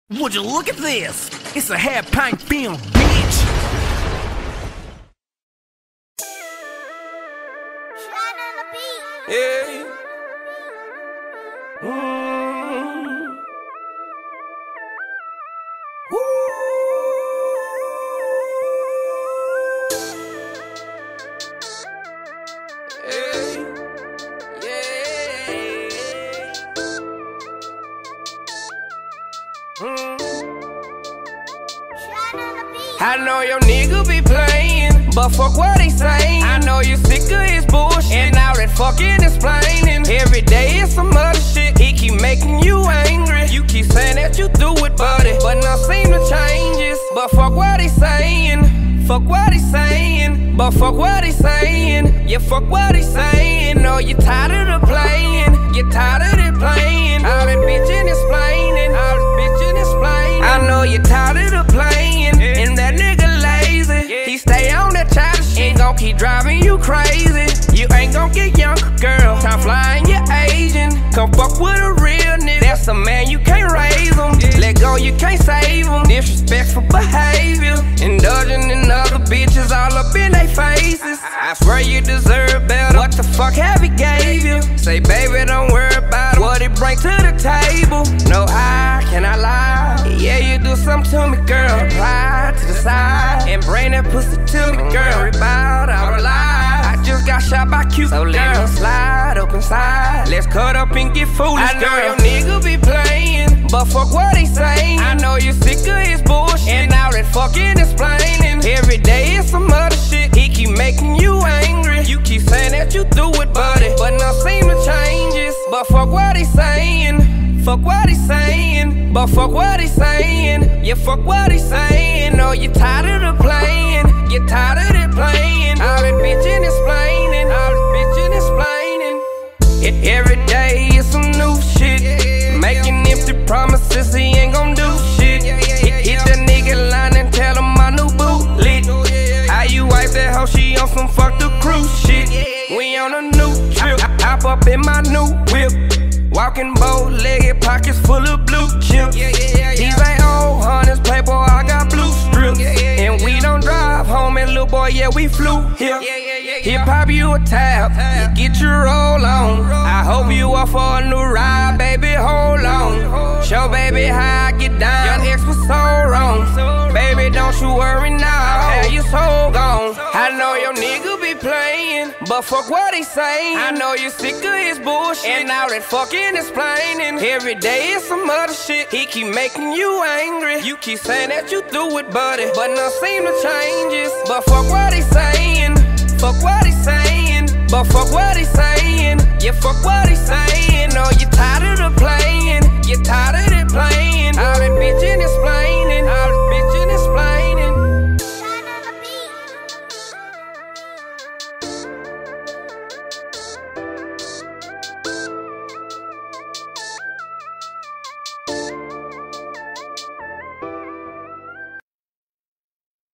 Would you look at this? It's a half-pint film, bitch! Yeah. I know your nigga be playing, but fuck what he saying. I know you sick of his bullshit and all that fucking explaining. Every day it's some other shit. He keep making you angry. You keep saying that you do it, buddy, but nothing to changes. But fuck what he saying. Fuck what he saying. But fuck what he saying. Yeah, fuck what he saying. No, you tired of the playing. You tired of the playing. All that bitchin' explaining. All that bitchin' explaining. I know you tired of the playing. And that nigga lazy. He stay on that child shit. Ain't gon' keep driving you crazy. You ain't gon' get younger, girl. Time flying, you're Asian. Come fuck with a real nigga. That's a man, you can't raise him. Let go, you can't save him. Disrespectful behavior. Indulging in other bitches all up in they faces. I swear you deserve better. What the fuck have he gave you? Say, baby, don't worry about what it bring to the table. No, I cannot lie. Yeah, you do something to me, girl. Apply to the side and bring that pussy to me, girl. About all the lies. I just got shot by Cupid, so let me slide up inside. Let's cut up and get foolish, girl. I know your nigga be playing, but fuck what he saying. I know you sick of his bullshit and all that fucking explaining. Every day it's some other shit. He keep making you angry. You keep saying that you do it, buddy, but nothing to changes. But fuck what he saying. Fuck what he saying. But fuck what he saying. Yeah, fuck what he saying. No, you tired of the playing. You tired of the playing. All that bitchin' explaining. All that bitchin' explaining. Every day is some new shit. Making empty promises, he ain't gon' do shit. Hit that nigga line and tell him my new boot lit. How you wipe that hoe, she on some fuck the cruise shit. We on a new trip. Hop up in my new whip. Walking bow-legged, pockets full of blue chips. These ain't old hunters, playboy, I got blue strips. And we don't drive home, and little boy, yeah, we flew here. Hip-hop, you a tab, get your roll on. I hope you up for a new ride, baby, hold on. Show baby how I get down, your ex was so wrong. Baby, don't you worry now, have your soul gone. I know your nigga be playing, but fuck what he saying. I know you sick of his bullshit and all that fucking explaining. Every day it's some other shit. He keep making you angry. You keep saying that you do it, buddy, but nothing to changes. But fuck what he saying. Fuck what he saying. But fuck what he saying. Yeah, fuck what he saying. No, you tired of the playing. You tired of